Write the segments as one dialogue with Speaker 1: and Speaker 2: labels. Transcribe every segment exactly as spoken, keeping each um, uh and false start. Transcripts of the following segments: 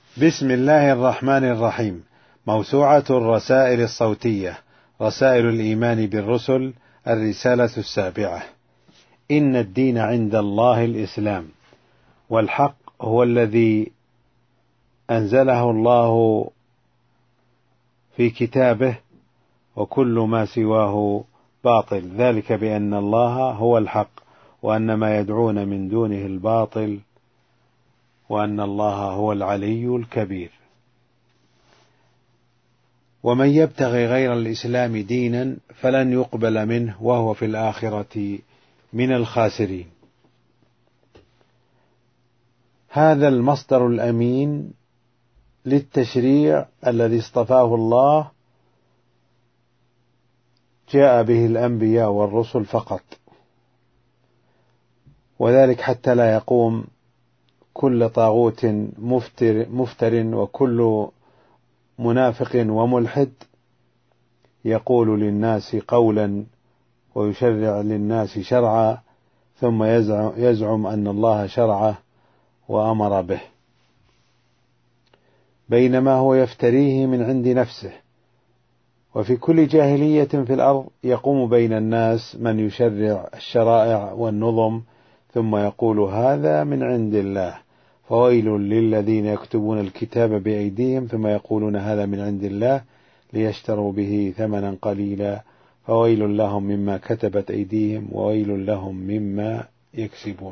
Speaker 1: بسم الله الرحمن الرحيم. موسوعة الرسائل الصوتية، رسائل الإيمان بالرسل، الرسالة السابعة. إن الدين عند الله الإسلام، والحق هو الذي أنزله الله في كتابه، وكل ما سواه باطل، ذلك بأن الله هو الحق، وأن ما يدعون من دونه الباطل، وأن الله هو العلي الكبير. ومن يبتغي غير الإسلام دينا فلن يقبل منه وهو في الآخرة من الخاسرين. هذا المصدر الأمين للتشريع الذي اصطفاه الله جاء به الأنبياء والرسل فقط، وذلك حتى لا يقوم كل طاغوت مفتر, مفتر وكل منافق وملحد يقول للناس قولا ويشرع للناس شرعا، ثم يزعم أن الله شرعه وأمر به، بينما هو يفتريه من عند نفسه. وفي كل جاهلية في الأرض يقوم بين الناس من يشرع الشرائع والنظم، ثم يقول هذا من عند الله، فويل للذين يكتبون الكتاب بأيديهم ثم يقولون هذا من عند الله ليشتروا به ثمنا قليلا، فويل لهم مما كتبت أيديهم وويل لهم مما يكسبون.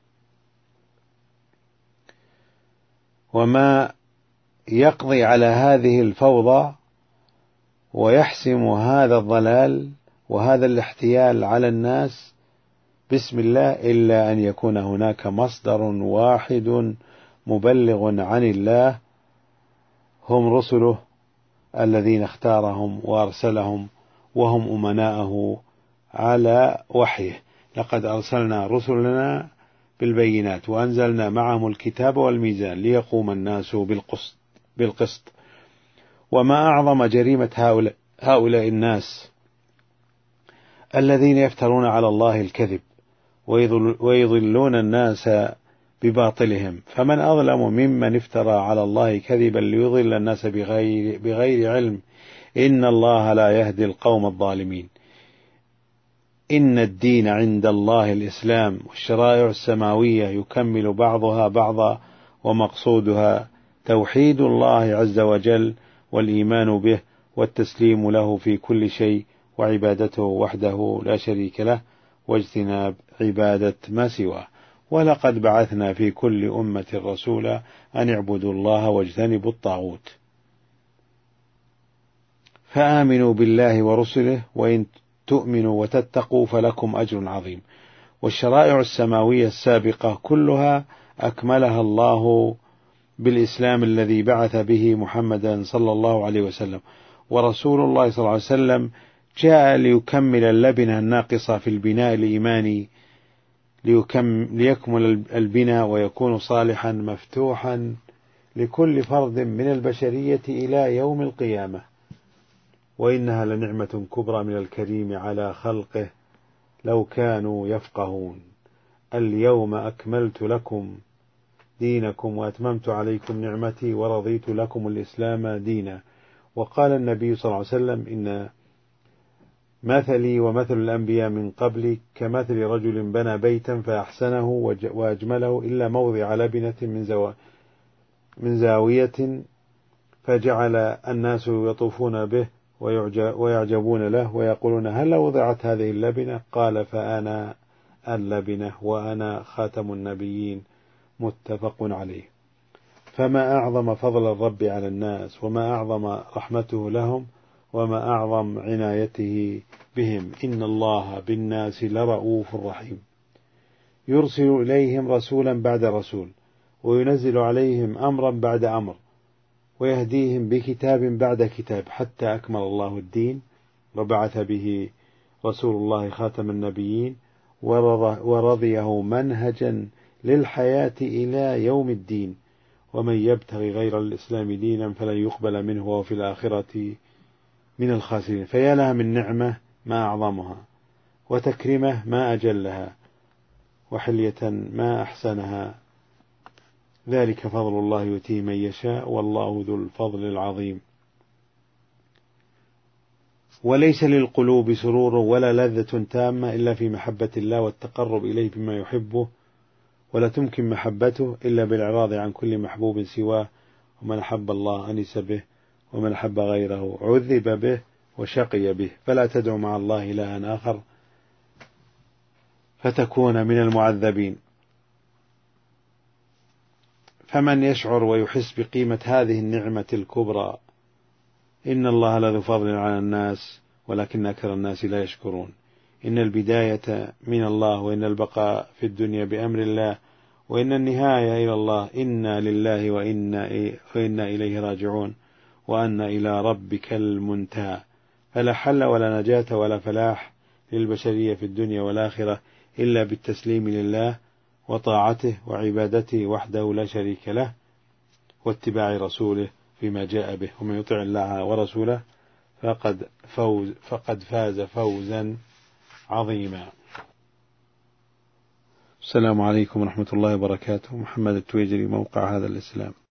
Speaker 1: وما يقضي على هذه الفوضى ويحسم هذا الضلال وهذا الاحتيال على الناس بسم الله إلا أن يكون هناك مصدر واحد مبلغ عن الله، هم رسله الذين اختارهم وأرسلهم، وهم أمناءه على وحيه. لقد أرسلنا رسلنا بالبينات وأنزلنا معهم الكتاب والميزان ليقوم الناس بالقسط, بالقسط. وما أعظم جريمة هؤلاء, هؤلاء الناس الذين يفترون على الله الكذب ويضلون الناس بباطلهم، فمن أظلم ممن افترى على الله كذبا ليضل الناس بغير, بغير علم، إن الله لا يهدي القوم الظالمين. إن الدين عند الله الإسلام، والشرائع السماوية يكمل بعضها بعضا، ومقصودها توحيد الله عز وجل والإيمان به والتسليم له في كل شيء، وعبادته وحده لا شريك له، واجتناب عبادة ما سواه. ولقد بعثنا في كل أمة رسولا أن اعبدوا الله واجتنبوا الطاغوت، فآمنوا بالله ورسله، وإن تؤمنوا وتتقوا فلكم أجر عظيم. والشرائع السماوية السابقة كلها أكملها الله بالإسلام الذي بعث به محمدا صلى الله عليه وسلم. ورسول الله صلى الله عليه وسلم جاء ليكمل اللبنة الناقصة في البناء الإيماني، ليكمل البناء ويكون صالحا مفتوحا لكل فرد من البشرية إلى يوم القيامة. وإنها لنعمة كبرى من الكريم على خلقه لو كانوا يفقهون. اليوم أكملت لكم دينكم وأتممت عليكم نعمتي ورضيت لكم الإسلام دينا. وقال النبي صلى الله عليه وسلم إن مثلي ومثل الأنبياء من قبلي كمثل رجل بنى بيتا فأحسنه وأجمله إلا موضع لبنة من, زو... من زاوية، فجعل الناس يطوفون به ويعجبون له ويقولون هل وضعت هذه اللبنة؟ قال فأنا اللبنة وأنا خاتم النبيين. متفق عليه. فما أعظم فضل الرب على الناس، وما أعظم رحمته لهم، وما أعظم عنايته بهم. إن الله بالناس لرؤوف رحيم، يرسل إليهم رسولا بعد رسول، وينزل عليهم أمرا بعد أمر، ويهديهم بكتاب بعد كتاب، حتى أكمل الله الدين وبعث به رسول الله خاتم النبيين، ورضيه منهجا للحياة إلى يوم الدين. ومن يبتغي غير الإسلام دينا فلن يقبل منه وهو في الآخرة من الخاسرين. فيا لها من نعمة ما أعظمها، وتكريمه ما أجلها، وحلية ما أحسنها، ذلك فضل الله يؤتيه من يشاء والله ذو الفضل العظيم. وليس للقلوب سرور ولا لذة تامة إلا في محبة الله والتقرب إليه بما يحبه، ولا تمكن محبته إلا بالإعراض عن كل محبوب سواه. ومن أحب الله أنس به، ومن أحب غيره عذب به وشقي به. فلا تدع مع الله إلها آخر فتكون من المعذبين. فمن يشعر ويحس بقيمة هذه النعمة الكبرى، إن الله لذو فضل على الناس ولكن أكثر الناس لا يشكرون. إن البداية من الله، وإن البقاء في الدنيا بأمر الله، وإن النهاية إلى الله. إنا لله وإنا, وإنا إليه راجعون، وأن إلى ربك المنتهى. فلا حل ولا نجاة ولا فلاح للبشرية في الدنيا والآخرة إلا بالتسليم لله وطاعته وعبادته وحده لا شريك له، واتباع رسوله فيما جاء به. ومن يطع الله ورسوله فقد, فوز فقد فاز فوزا عظيما. السلام عليكم ورحمة الله وبركاته. محمد التويجري، موقع هذا الإسلام.